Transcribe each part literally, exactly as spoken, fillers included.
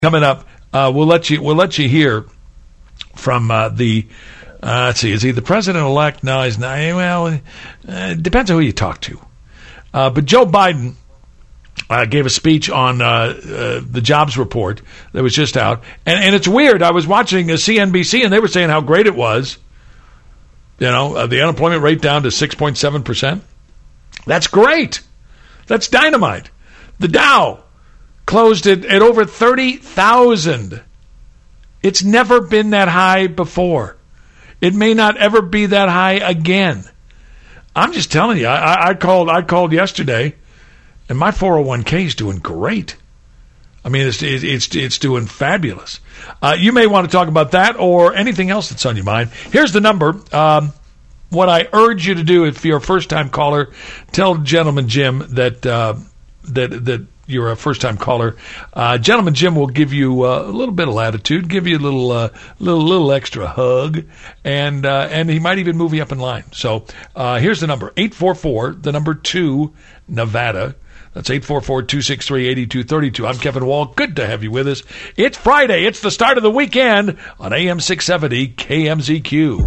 Coming up, uh, we'll let you we'll let you hear from uh, the. Uh, let's see, is he the president-elect? No, he's not. Well, uh, it depends on who you talk to. Uh, but Joe Biden uh, gave a speech on uh, uh, the jobs report that was just out, and and it's weird. I was watching uh, C N B C, and they were saying how great it was. You know, uh, the unemployment rate down to six point seven percent. That's great. That's dynamite. The Dow closed at, at over thirty thousand. It's never been that high before. It may not ever be that high again. I'm just telling you, I, I called I called yesterday, and my four oh one k is doing great. I mean, it's it's it's doing fabulous. Uh, you may want to talk about that or anything else that's on your mind. Here's the number. Um, what I urge you to do, if you're a first-time caller, tell Gentleman Jim that uh, that that you're a first-time caller. Uh, Gentleman Jim will give you uh, a little bit of latitude, give you a little uh, little little extra hug, and uh, and he might even move you up in line. So uh, here's the number: eight four four, the number two, Nevada. That's eight four four, two six three, eight two three two. I'm Kevin Wall. Good to have you with us. It's Friday. It's the start of the weekend on A M six seventy K M Z Q.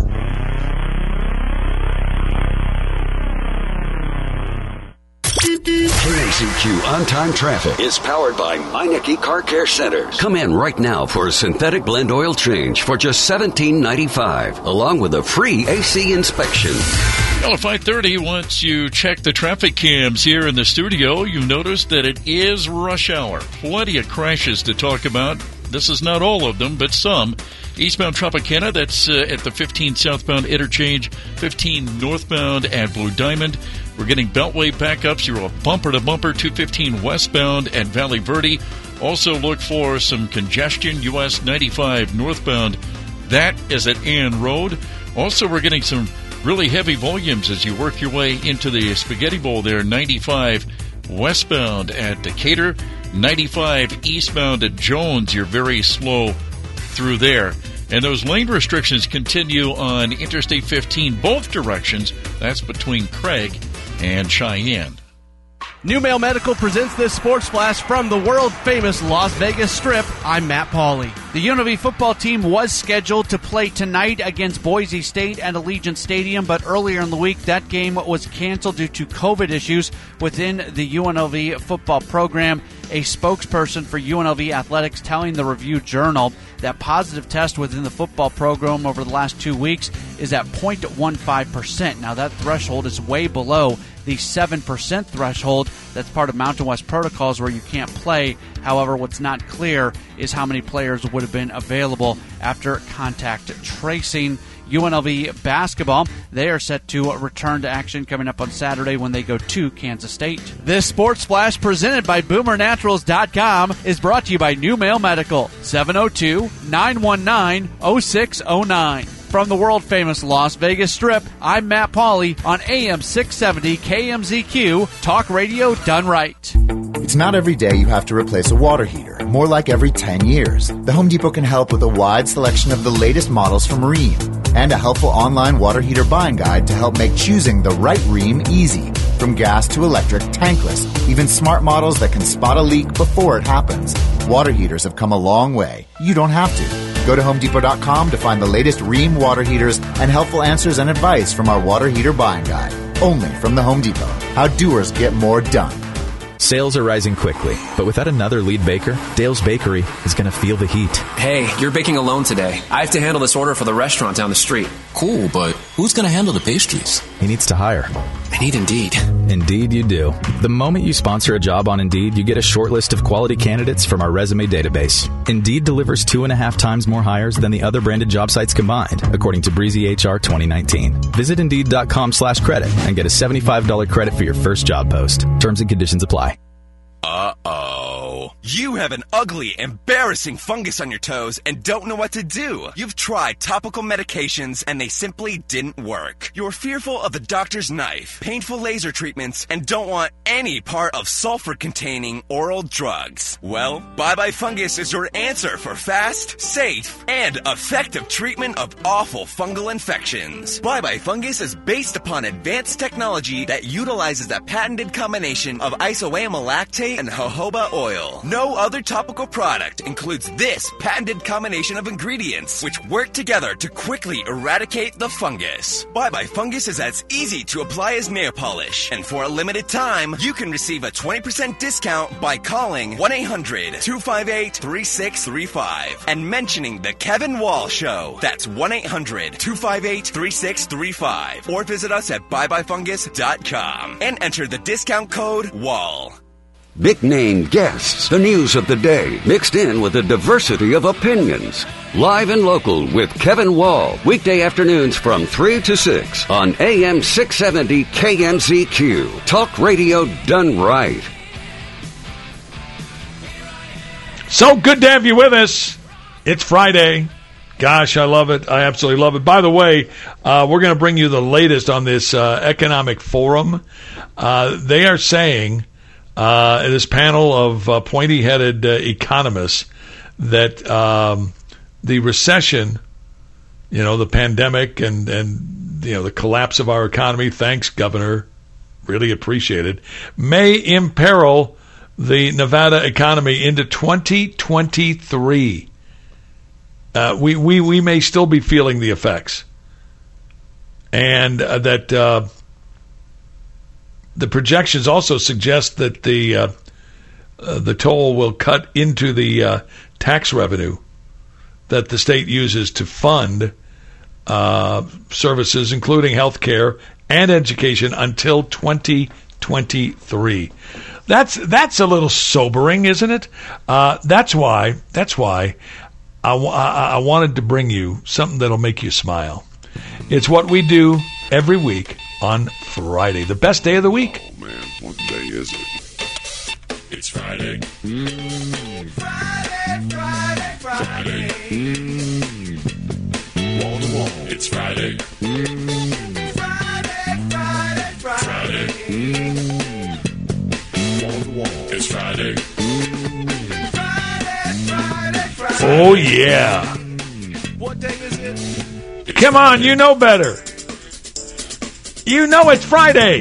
K M Z Q On-Time Traffic is powered by Meineke Car Care Centers. Come in right now for a synthetic blend oil change for just seventeen ninety-five, along with a free A C inspection. Well, at five thirty, once you check the traffic cams here in the studio, you notice that it is rush hour. Plenty of crashes to talk about. This is not all of them, but some. Eastbound Tropicana, that's uh, at the fifteen southbound interchange, fifteen northbound at Blue Diamond. We're getting Beltway backups. You're a bumper-to-bumper, two fifteen westbound at Valley Verde. Also look for some congestion, U S ninety-five northbound. That is at Ann Road. Also, we're getting some really heavy volumes as you work your way into the Spaghetti Bowl there, ninety-five westbound at Decatur. ninety-five eastbound at Jones. You're very slow through there. And those lane restrictions continue on Interstate fifteen, both directions. That's between Craig and Cheyenne. New Mail Medical presents this Sports Flash from the world-famous Las Vegas Strip. I'm Matt Pauley. The U N L V football team was scheduled to play tonight against Boise State at Allegiant Stadium, but earlier in the week, that game was canceled due to COVID issues within the U N L V football program. A spokesperson for U N L V Athletics telling the Review-Journal that positive test within the football program over the last two weeks is at zero point one five percent. Now, that threshold is way below the seven percent threshold. That's part of Mountain West protocols where you can't play. However, what's not clear is how many players would have been available after contact tracing. U N L V basketball, they are set to return to action coming up on Saturday when they go to Kansas State. This Sports Flash presented by Boomer Naturals dot com is brought to you by New Mail Medical, seven oh two, nine one nine, oh six oh nine. From the world-famous Las Vegas Strip, I'm Matt Pauley on A M six seventy K M Z Q, talk radio done right. It's not every day you have to replace a water heater, more like every ten years. The Home Depot can help with a wide selection of the latest models from Rheem and a helpful online water heater buying guide to help make choosing the right Rheem easy. From gas to electric, tankless, even smart models that can spot a leak before it happens. Water heaters have come a long way. You don't have to. Go to home depot dot com to find the latest Rheem water heaters and helpful answers and advice from our water heater buying guide. Only from the Home Depot. How doers get more done. Sales are rising quickly, but without another lead baker, Dale's Bakery is going to feel the heat. Hey, you're baking alone today. I have to handle this order for the restaurant down the street. Cool, but who's going to handle the pastries? He needs to hire. I need Indeed. Indeed you do. The moment you sponsor a job on Indeed, you get a short list of quality candidates from our resume database. Indeed delivers two and a half times more hires than the other branded job sites combined, according to Breezy H R twenty nineteen. Visit Indeed.com slash credit and get a seventy-five dollars credit for your first job post. Terms and conditions apply. Uh-oh. You have an ugly, embarrassing fungus on your toes and don't know what to do. You've tried topical medications and they simply didn't work. You're fearful of the doctor's knife, painful laser treatments, and don't want any part of sulfur-containing oral drugs. Well, Bye Bye Fungus is your answer for fast, safe, and effective treatment of awful fungal infections. Bye Bye Fungus is based upon advanced technology that utilizes a patented combination of isoamylactate and jojoba oil. No other topical product includes this patented combination of ingredients which work together to quickly eradicate the fungus. Bye Bye Fungus is as easy to apply as nail polish, and for a limited time, you can receive a twenty percent discount by calling one eight hundred two five eight three six three five and mentioning the Kevin Wall Show. That's one eight hundred two five eight three six three five, or visit us at bye bye fungus dot com and enter the discount code WALL. Big name guests, the news of the day, mixed in with a diversity of opinions. Live and local with Kevin Wall, weekday afternoons from three to six on A M six seventy K M Z Q. Talk radio done right. So good to have you with us. It's Friday. Gosh, I love it. I absolutely love it. By the way, uh, we're going to bring you the latest on this uh, economic forum. Uh, they are saying... Uh, this panel of uh, pointy-headed uh, economists that um, the recession, you know, the pandemic and, and, you know, the collapse of our economy, thanks, Governor, really appreciated, may imperil the Nevada economy into twenty twenty-three. Uh, we, we, we may still be feeling the effects. And uh, that... Uh, The projections also suggest that the uh, uh, the toll will cut into the uh, tax revenue that the state uses to fund uh, services, including health care and education, until twenty twenty-three. That's that's a little sobering, isn't it? Uh, that's why that's why I, I, I wanted to bring you something that'll make you smile. It's what we do every week on Friday, the best day of the week. Oh, man, what day is it? It's Friday. Mm. Friday, Friday, Friday. Mm. Wall to wall. It's Friday. Mm. Friday, Friday, Friday. Mm. Wall to wall. It's Friday. Mm. Friday, Friday, Friday. Oh, yeah. What day is it? It's Come on, Friday. you know better. You know it's Friday.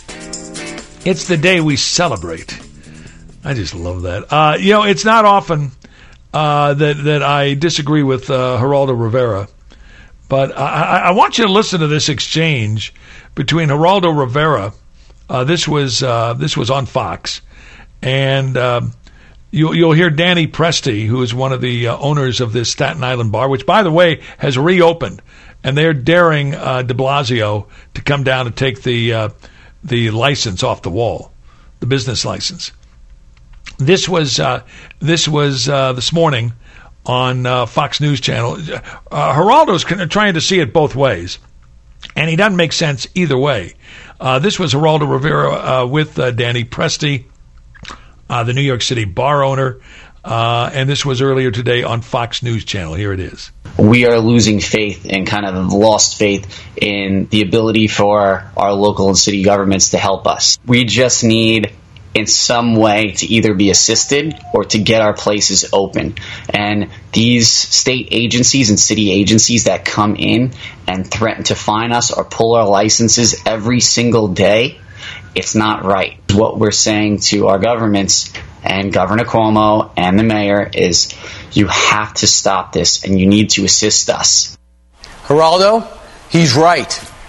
It's the day we celebrate. I just love that. Uh, you know, it's not often uh, that that I disagree with uh, Geraldo Rivera, but I, I want you to listen to this exchange between Geraldo Rivera. Uh, this was uh, this was on Fox, and uh, you'll you'll hear Danny Presti, who is one of the uh, owners of this Staten Island bar, which, by the way, has reopened. And they're daring uh, de Blasio to come down and take the uh, the license off the wall, the business license. This was uh, this was uh, this morning on uh, Fox News Channel. Uh, Geraldo's trying to see it both ways, and he doesn't make sense either way. Uh, this was Geraldo Rivera uh, with uh, Danny Presti, uh, the New York City bar owner, uh, and this was earlier today on Fox News Channel. Here it is. We are losing faith and kind of lost faith in the ability for our local and city governments to help us. We just need in some way to either be assisted or to get our places open. And these state agencies and city agencies that come in and threaten to fine us or pull our licenses every single day, it's not right. What we're saying to our governments and Governor Cuomo and the mayor is you have to stop this and you need to assist us. Geraldo, he's right.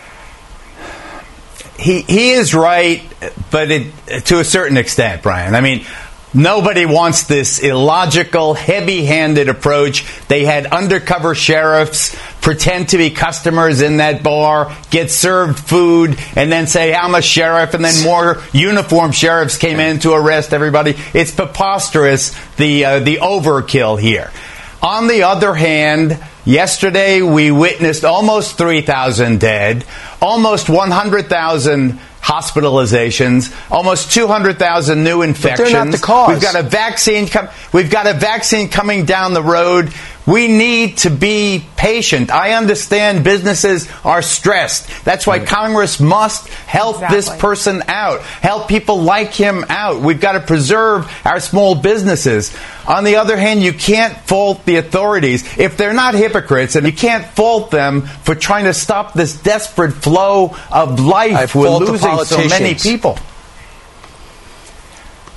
He he is right, but it, to a certain extent, Brian. I mean, nobody wants this illogical, heavy-handed approach. They had undercover sheriffs pretend to be customers in that bar, get served food, and then say, I'm a sheriff, and then more uniformed sheriffs came in to arrest everybody. It's preposterous, the uh, the overkill here. On the other hand, yesterday we witnessed almost three thousand dead, almost one hundred thousand hospitalizations, almost two hundred thousand new infections. But they're not the cause. We've got a vaccine com- we've got a vaccine coming down the road. We need to be patient. I understand businesses are stressed. That's why Congress must help exactly. this person out, help people like him out. We've got to preserve our small businesses. On the other hand, you can't fault the authorities if they're not hypocrites, and you can't fault them for trying to stop this desperate flow of life. We're losing so many people.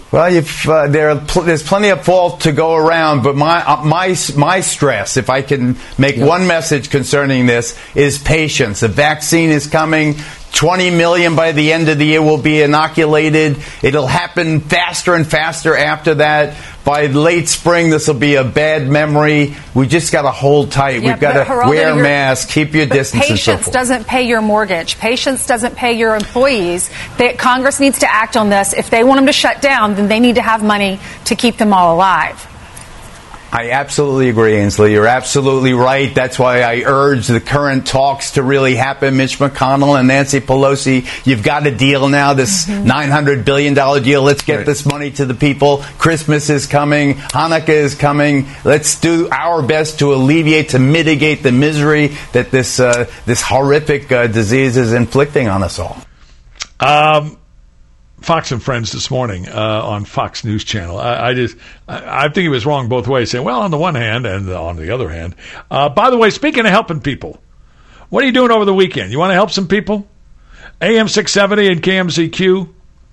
Well, you've, uh, there are pl- there's plenty of fault to go around, but my uh, my my stress, if I can make yeah. one message concerning this, is patience. The vaccine is coming. twenty million by the end of the year will be inoculated. It'll happen faster and faster after that. By late spring, this will be a bad memory. We just got to hold tight. Yeah, We've got to wear masks, keep your distance, and so forth. Patience doesn't pay your mortgage. Patience doesn't pay your employees. They, Congress needs to act on this. If they want them to shut down, then they need to have money to keep them all alive. I absolutely agree, Ainsley. You're absolutely right. That's why I urge the current talks to really happen. Mitch McConnell and Nancy Pelosi, you've got a deal now, this mm-hmm. nine hundred billion dollars deal. Let's get right. this money to the people. Christmas is coming. Hanukkah is coming. Let's do our best to alleviate, to mitigate the misery that this uh, this horrific uh, disease is inflicting on us all. Um. Fox and Friends this morning uh, on Fox News Channel. I, I just, I, I think he was wrong both ways, saying, well, on the one hand and on the other hand. Uh, by the way, speaking of helping people, what are you doing over the weekend? You want to help some people? A M six seventy and K M Z Q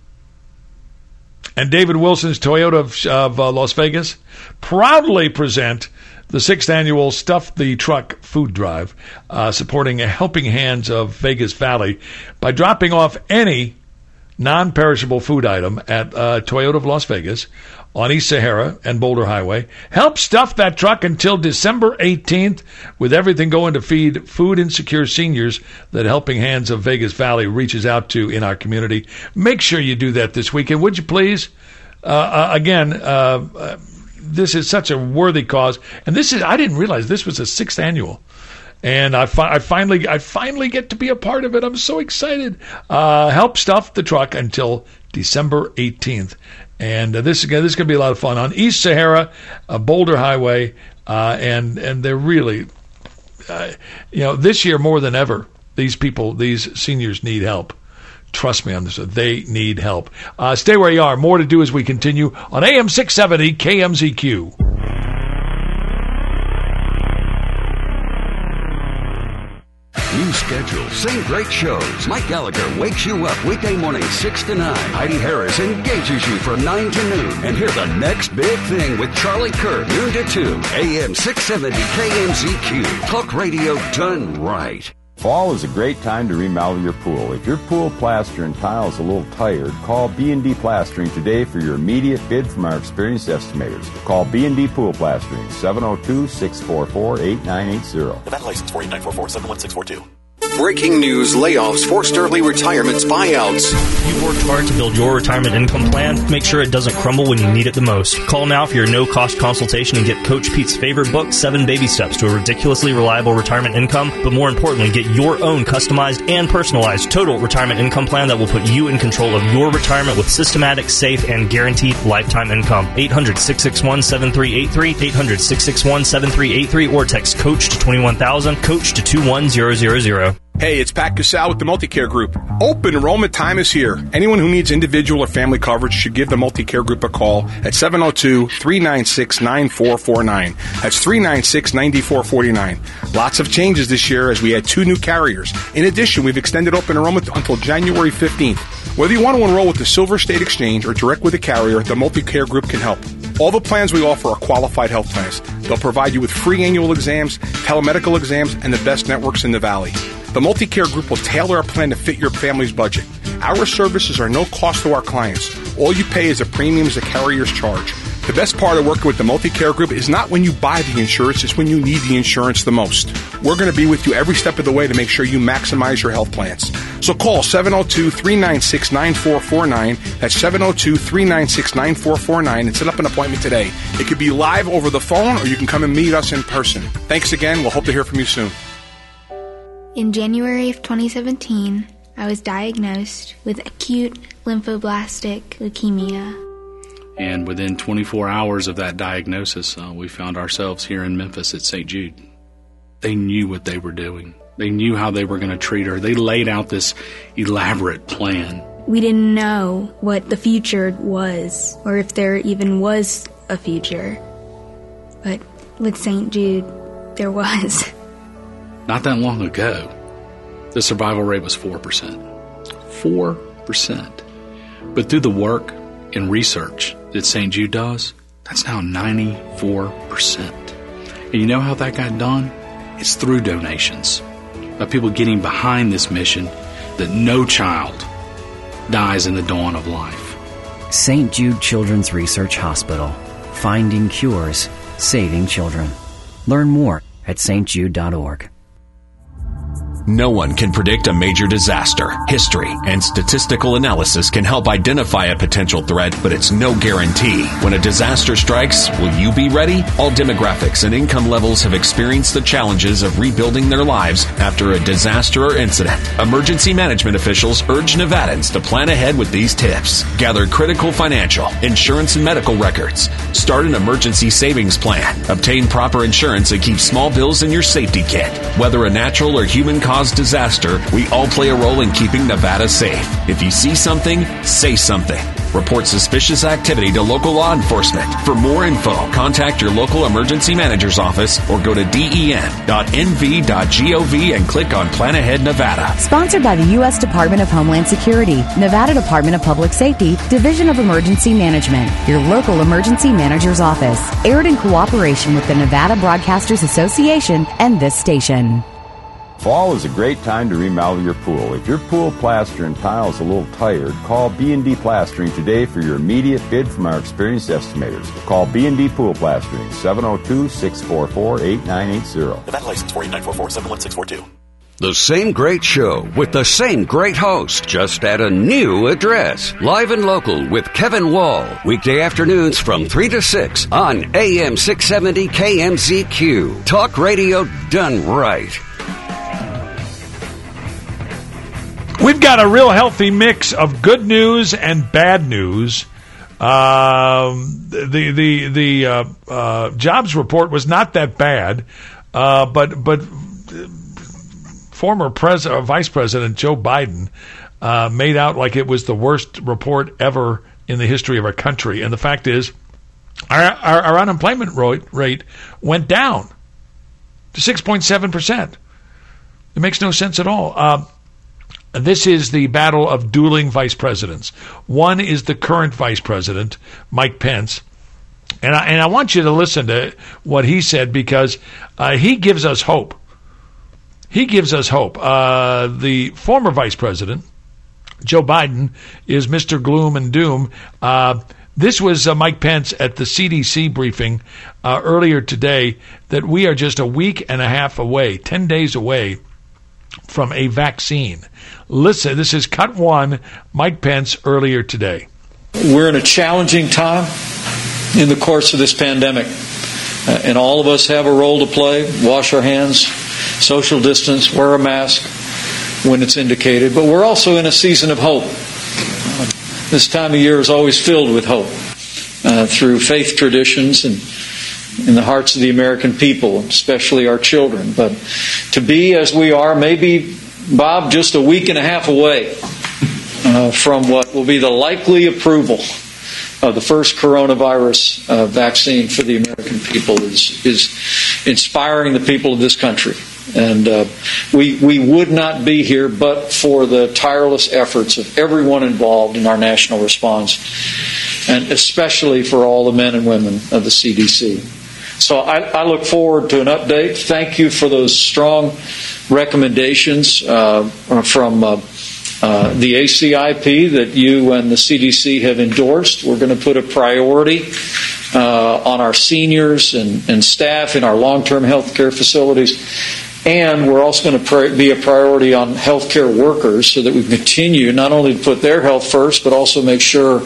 and David Wilson's Toyota of, of uh, Las Vegas proudly present the sixth annual Stuff the Truck food drive, uh, supporting a helping hands of Vegas Valley by dropping off any non-perishable food item at uh, Toyota of Las Vegas on East Sahara and Boulder Highway. Help stuff that truck until December eighteenth with everything going to feed food insecure seniors that Helping Hands of Vegas Valley reaches out to in our community. Make sure you do that this weekend, would you please? Uh, uh, again, uh, uh, this is such a worthy cause. And this is, I didn't realize this was a sixth annual. And I, fi- I finally, I finally get to be a part of it. I'm so excited. Uh, help stuff the truck until December eighteenth, and uh, this is this is going to be a lot of fun on East Sahara, uh, Boulder Highway, uh, and and they're really, uh, you know, this year more than ever, these people, these seniors need help. Trust me on this. They need help. Uh, stay where you are. More to do as we continue on A M six seventy K M Z Q. New schedule, same great shows. Mike Gallagher wakes you up weekday mornings six to nine. Heidi Harris engages you from nine to noon. And hear the next big thing with Charlie Kirk, noon to two. A M six seventy K M Z Q. Talk radio done right. Fall is a great time to remodel your pool. If your pool plaster and tile is a little tired, call B and D Plastering today for your immediate bid from our experienced estimators. Call B and D Pool Plastering, seven oh two, six four four, eight nine eight zero. Event license four eight nine four four, seven one six four two. Breaking news, layoffs, forced early retirements, buyouts. You've worked hard to build your retirement income plan. Make sure it doesn't crumble when you need it the most. Call now for your no-cost consultation and get Coach Pete's favorite book, Seven Baby Steps to a Ridiculously Reliable Retirement Income. But more importantly, get your own customized and personalized total retirement income plan that will put you in control of your retirement with systematic, safe, and guaranteed lifetime income. eight hundred, six six one, seven three eight three, eight hundred, six six one, seven three eight three, or text COACH to twenty-one thousand, COACH to two one zero zero zero. Hey, it's Pat Casal with the Multicare Group. Open enrollment time is here. Anyone who needs individual or family coverage should give the Multicare Group a call at seven oh two, three nine six, nine four four nine. That's three nine six, nine four four nine. Lots of changes this year as we add two new carriers. In addition, we've extended open enrollment until January fifteenth. Whether you want to enroll with the Silver State Exchange or direct with a carrier, the Multicare Group can help. All the plans we offer are qualified health plans. They'll provide you with free annual exams, telemedical exams, and the best networks in the Valley. The Multicare Group will tailor a plan to fit your family's budget. Our services are no cost to our clients. All you pay is the premiums the carriers charge. The best part of working with the Multicare Group is not when you buy the insurance, it's when you need the insurance the most. We're going to be with you every step of the way to make sure you maximize your health plans. So call seven oh two, three nine six, nine four four nine. That's seven oh two, three nine six, nine four four nine and set up an appointment today. It could be live over the phone or you can come and meet us in person. Thanks again. We'll hope to hear from you soon. In January of twenty seventeen, I was diagnosed with acute lymphoblastic leukemia. And within twenty-four hours of that diagnosis, uh, we found ourselves here in Memphis at Saint Jude. They knew what they were doing. They knew how they were going to treat her. They laid out this elaborate plan. We didn't know what the future was, or if there even was a future. But with Saint Jude, there was. Not that long ago, the survival rate was four percent. four percent. But through the work in research that Saint Jude does, that's now ninety-four percent. And you know how that got done? It's through donations, by people getting behind this mission that no child dies in the dawn of life. Saint Jude Children's Research Hospital. Finding cures, saving children. Learn more at s t jude dot org. No one can predict a major disaster. History and statistical analysis can help identify a potential threat, but it's no guarantee. When a disaster strikes, will you be ready? All demographics and income levels have experienced the challenges of rebuilding their lives after a disaster or incident. Emergency management officials urge Nevadans to plan ahead with these tips. Gather critical financial, insurance, and medical records. Start an emergency savings plan. Obtain proper insurance and keep small bills in your safety kit. Whether a natural or human cause disaster, we all play a role in keeping Nevada safe. If you see something, say something. Report suspicious activity to local law enforcement. For more info, contact your local emergency manager's office or go to d e n dot n v dot gov and click on Plan Ahead Nevada. Sponsored by the U S Department of Homeland Security, Nevada Department of Public Safety, Division of Emergency Management, your local emergency manager's office. Aired in cooperation with the Nevada Broadcasters Association and this station. Fall is a great time to remodel your pool. If your pool plaster and tile is a little tired, call B and D Plastering today for your immediate bid from our experienced estimators. Call B and D Pool Plastering, seven oh two, six four four, eight nine eight zero. Nevada license four eight nine four four, seven one six four two. The same great show with the same great host, just at a new address. Live and Local with Kevin Wall. Weekday afternoons from three to six on A M six seventy K M Z Q. Talk radio done right. We've got a real healthy mix of good news and bad news. Um, the the the uh, uh, jobs report was not that bad, uh, but but former pres- uh, Vice President Joe Biden uh, made out like it was the worst report ever in the history of our country. And the fact is, our our, our unemployment rate went down to six point seven percent. It makes no sense at all. Uh, This is the battle of dueling vice presidents. One is the current vice president, Mike Pence. And I, and I want you to listen to what he said because uh, he gives us hope. He gives us hope. Uh, the former vice president, Joe Biden, is Mister Gloom and Doom. Uh, this was uh, Mike Pence at the C D C briefing uh, earlier today that we are just a week and a half away, ten days away from a vaccine. Listen, this is cut one, Mike Pence earlier today. We're in a challenging time in the course of this pandemic, uh, and all of us have a role to play. Wash our hands, social distance, wear a mask when it's indicated. But we're also in a season of hope. Uh, this time of year is always filled with hope uh, through faith traditions and in the hearts of the American people, especially our children. But to be as we are, maybe, Bob, just a week and a half away uh, from what will be the likely approval of the first coronavirus uh, vaccine for the American people is is inspiring the people of this country. And uh, we we would not be here but for the tireless efforts of everyone involved in our national response, and especially for all the men and women of the C D C. So I, I look forward to an update. Thank you for those strong recommendations uh, from uh, uh, the A C I P that you and the C D C have endorsed. We're going to put a priority uh, on our seniors and, and staff in our long-term health care facilities. And we're also going to pr- be a priority on healthcare workers so that we continue not only to put their health first, but also make sure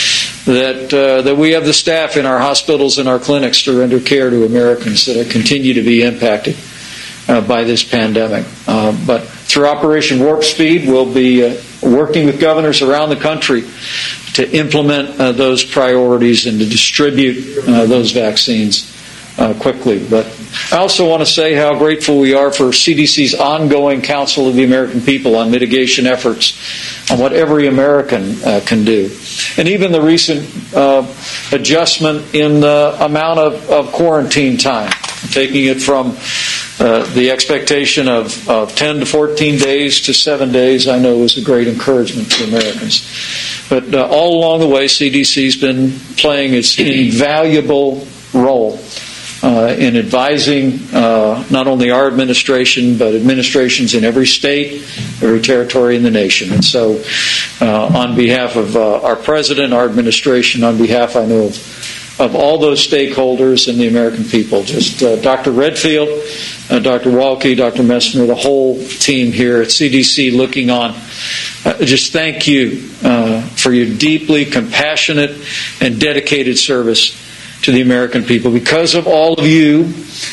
that uh, that we have the staff in our hospitals and our clinics to render care to Americans that are, continue to be impacted uh, by this pandemic. Uh, but through Operation Warp Speed, we'll be uh, working with governors around the country to implement uh, those priorities and to distribute uh, those vaccines uh, quickly. But I also want to say how grateful we are for C D C's ongoing Council of the American People on mitigation efforts on what every American uh, can do. And even the recent uh, adjustment in the amount of, of quarantine time, taking it from Uh, the expectation of, of ten to fourteen days to seven days, I know, is a great encouragement to Americans. But uh, all along the way, C D C's been playing its invaluable role uh, in advising uh, not only our administration, but administrations in every state, every territory in the nation. And so uh, on behalf of uh, our president, our administration, on behalf, I know, of of all those stakeholders and the American people. Just uh, Doctor Redfield, uh, Doctor Walke, Doctor Messner, the whole team here at C D C looking on. Uh, just thank you uh, for your deeply compassionate and dedicated service to the American people. Because of all of you,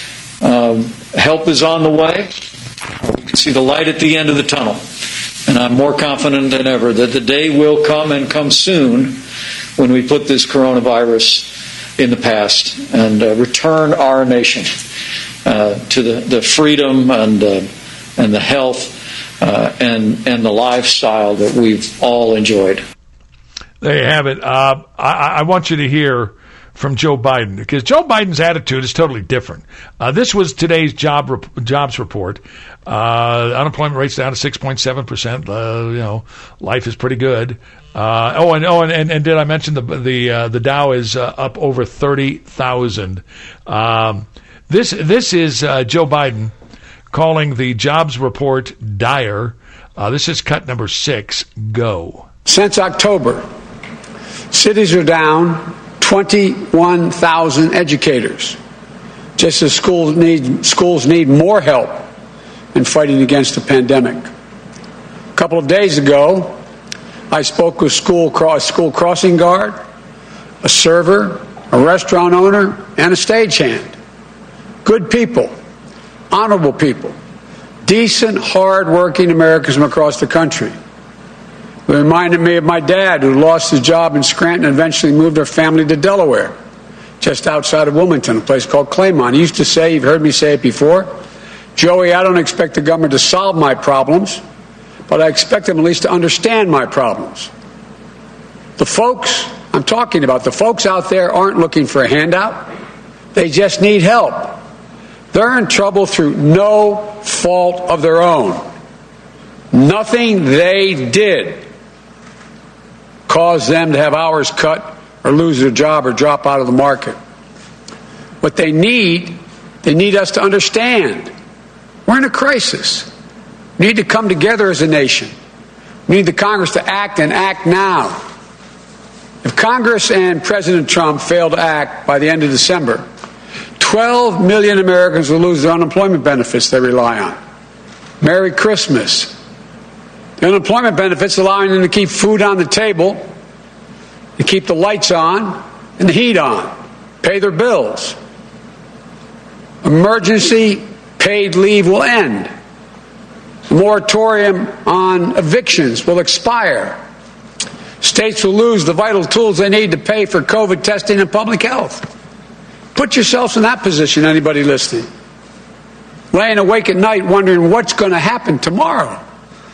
um, help is on the way. We can see the light at the end of the tunnel. And I'm more confident than ever that the day will come, and come soon, when we put this coronavirus in the past and uh, return our nation uh, to the, the freedom and uh, and the health uh, and and the lifestyle that we've all enjoyed. There you have it. Uh, I, I want you to hear from Joe Biden, because Joe Biden's attitude is totally different. Uh, this was today's job rep- jobs report. Uh, unemployment rate's down to six point seven percent. Uh, you know, life is pretty good. Uh, oh, and oh, and, and, and did I mention the the uh, the Dow is uh, up over thirty thousand? Um, this this is uh, Joe Biden calling the jobs report dire. Uh, this is cut number six. Go. Since October, cities are down twenty-one thousand educators, just as schools need schools need more help in fighting against the pandemic. A couple of days ago, I spoke with school cross, school crossing guard, a server, a restaurant owner, and a stagehand. Good people, honorable people, decent, hard-working Americans from across the country. It reminded me of my dad, who lost his job in Scranton and eventually moved our family to Delaware, just outside of Wilmington, a place called Claymont. He used to say, you've heard me say it before, Joey, I don't expect the government to solve my problems, but I expect them at least to understand my problems. The folks I'm talking about, the folks out there aren't looking for a handout. They just need help. They're in trouble through no fault of their own. Nothing they did caused them to have hours cut or lose their job or drop out of the market. What they need, they need us to understand. We're in a crisis. We need to come together as a nation. We need the Congress to act, and act now. If Congress and President Trump fail to act by the end of December, twelve million Americans will lose their unemployment benefits they rely on. Merry Christmas. The unemployment benefits allowing them to keep food on the table, to keep the lights on and the heat on, pay their bills. Emergency paid leave will end. The moratorium on evictions will expire. States will lose the vital tools they need to pay for COVID testing and public health. Put yourselves in that position, anybody listening. Laying awake at night wondering what's going to happen tomorrow.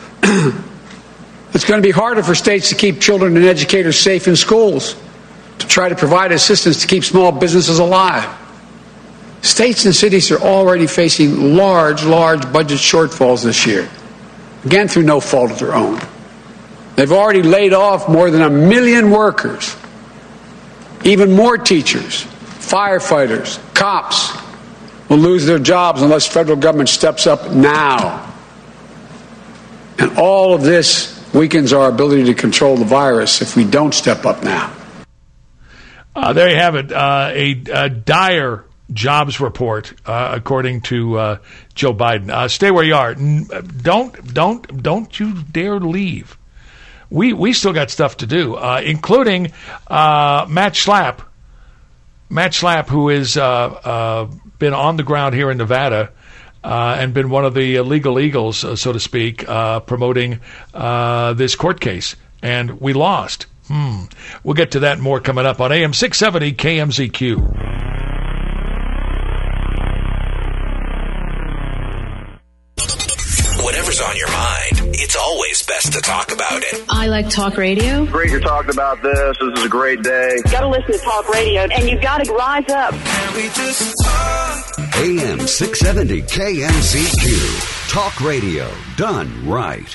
It's going to be harder for states to keep children and educators safe in schools, to try to provide assistance to keep small businesses alive. States and cities are already facing large, large budget shortfalls this year, again through no fault of their own. They've already laid off more than a million workers, even more teachers, firefighters, cops will lose their jobs unless federal government steps up now. And all of this weakens our ability to control the virus if we don't step up now. Uh, there you have it, uh, a, a dire jobs report, uh, according to uh, Joe Biden. Uh, stay where you are. Don't, don't, don't you dare leave. We we still got stuff to do, uh, including uh, Matt Schlapp. Matt Schlapp, who has uh, uh, been on the ground here in Nevada uh, and been one of the legal eagles, uh, so to speak, uh, promoting uh, this court case. And we lost. Hmm. We'll get to that and more coming up on A M six seventy K M Z Q. Whatever's on your mind, it's always best to talk about it. I like talk radio. Great you're talking about this. This is a great day. You got to listen to talk radio, and you got to rise up. Can we just talk? A M six seventy K M Z Q. Talk radio done right.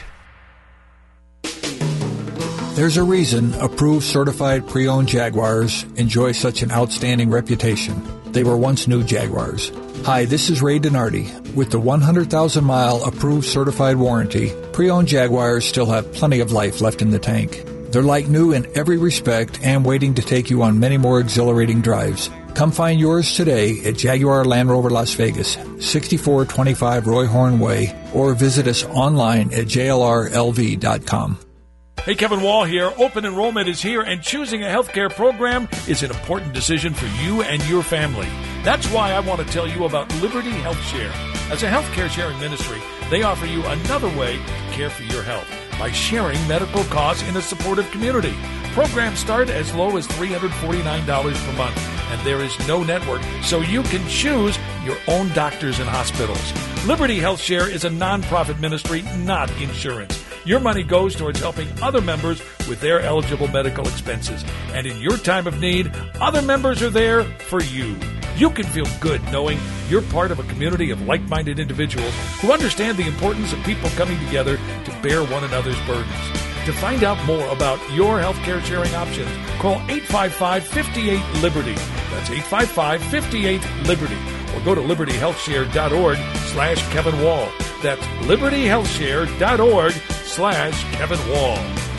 There's a reason approved certified pre-owned Jaguars enjoy such an outstanding reputation. They were once new Jaguars. Hi, this is Ray Donardi. With the one hundred thousand mile approved certified warranty, pre-owned Jaguars still have plenty of life left in the tank. They're like new in every respect and waiting to take you on many more exhilarating drives. Come find yours today at Jaguar Land Rover Las Vegas, sixty-four twenty-five Roy Horn Way, or visit us online at J L R L V dot com. Hey, Kevin Wall here. Open enrollment is here, and choosing a healthcare program is an important decision for you and your family. That's why I want to tell you about Liberty Health Share. As a healthcare sharing ministry, they offer you another way to care for your health by sharing medical costs in a supportive community. Programs start as low as three hundred forty-nine dollars per month, and there is no network, so you can choose your own doctors and hospitals. Liberty Health Share is a nonprofit ministry, not insurance. Your money goes towards helping other members with their eligible medical expenses. And in your time of need, other members are there for you. You can feel good knowing you're part of a community of like-minded individuals who understand the importance of people coming together to bear one another's burdens. To find out more about your healthcare sharing options, call eight five five, five eight, Liberty. That's eight five five, five eight, Liberty. Or go to liberty health share dot org slash Kevin Wall. That's liberty health share dot org slash Kevin Wall.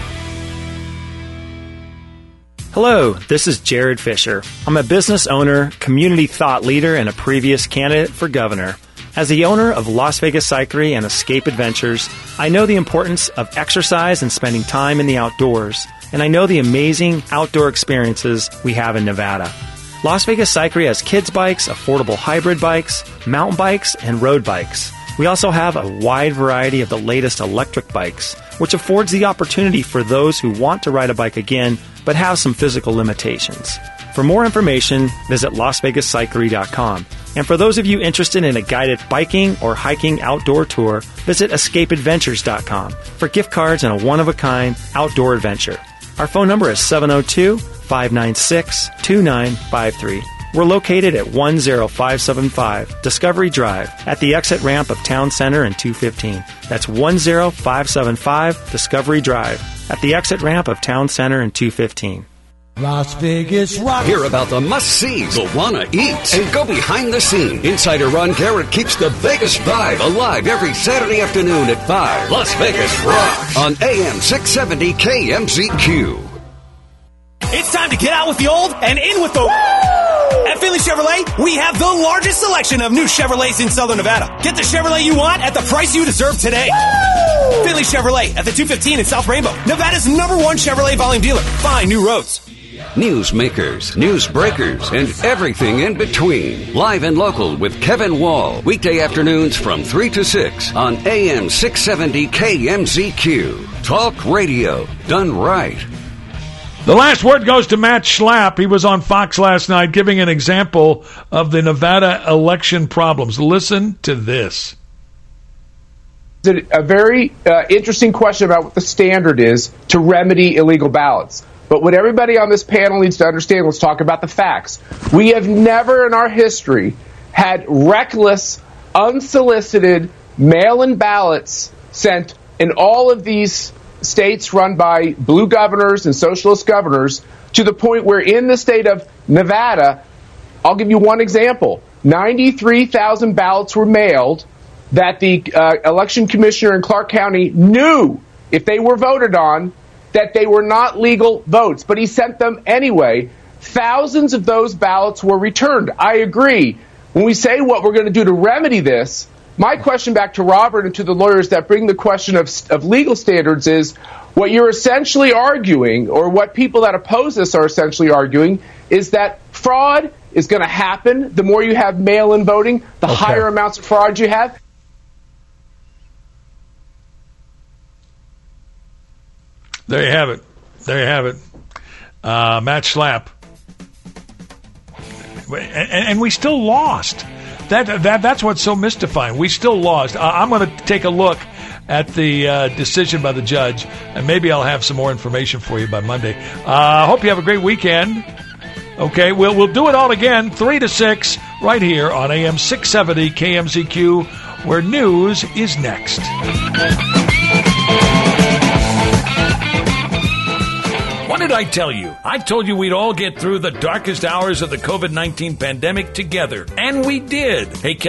Hello, this is Jared Fisher. I'm a business owner, community thought leader, and a previous candidate for governor. As the owner of Las Vegas Cyclery and Escape Adventures, I know the importance of exercise and spending time in the outdoors, and I know the amazing outdoor experiences we have in Nevada. Las Vegas Cyclery has kids bikes, affordable hybrid bikes, mountain bikes, and road bikes. We also have a wide variety of the latest electric bikes, which affords the opportunity for those who want to ride a bike again but have some physical limitations. For more information, visit las vegas cyclery dot com. And for those of you interested in a guided biking or hiking outdoor tour, visit escape adventures dot com for gift cards and a one-of-a-kind outdoor adventure. Our phone number is seven oh two, five nine six, two nine five three. We're located at one oh five seven five Discovery Drive at the exit ramp of Town Center and two fifteen. That's one oh five seven five Discovery Drive at the exit ramp of Town Center and two fifteen. Las Vegas Rock. Hear about the must-sees you'll want to eat and go behind the scenes. Insider Ron Garrett keeps the Vegas vibe alive every Saturday afternoon at five. Las Vegas Rock on A M six seventy K M Z Q. It's time to get out with the old and in with the... Woo! At Finley Chevrolet, we have the largest selection of new Chevrolets in Southern Nevada. Get the Chevrolet you want at the price you deserve today. Woo! Finley Chevrolet at the two fifteen in South Rainbow, Nevada's number one Chevrolet volume dealer. Find new roads. Newsmakers, news breakers, and everything in between. Live and local with Kevin Wall. Weekday afternoons from three to six on A M six seventy K M Z Q. Talk radio done right. The last word goes to Matt Schlapp. He was on Fox last night giving an example of the Nevada election problems. Listen to this. It's a very uh, interesting question about what the standard is to remedy illegal ballots. But what everybody on this panel needs to understand, let's talk about the facts. We have never in our history had reckless, unsolicited mail-in ballots sent in all of these states run by blue governors and socialist governors to the point where in the state of Nevada, I'll give you one example, ninety-three thousand ballots were mailed that the uh, election commissioner in Clark County knew if they were voted on that they were not legal votes, but he sent them anyway. Thousands of those ballots were returned. I agree. When we say what we're going to do to remedy this, my question back to Robert and to the lawyers that bring the question of, of legal standards is, what you're essentially arguing, or what people that oppose this are essentially arguing, is that fraud is going to happen. The more you have mail-in voting, the okay. higher amounts of fraud you have. There you have it. There you have it. Uh, Matt Schlapp. And, and we still lost. That that that's what's so mystifying. We still lost. Uh, I'm going to take a look at the uh, decision by the judge, and maybe I'll have some more information for you by Monday. I uh, hope you have a great weekend. Okay, we'll we'll do it all again, three to six right here on A M six seventy K M Z Q, where news is next. What did I tell you? I told you we'd all get through the darkest hours of the COVID nineteen pandemic together, and we did. Hey,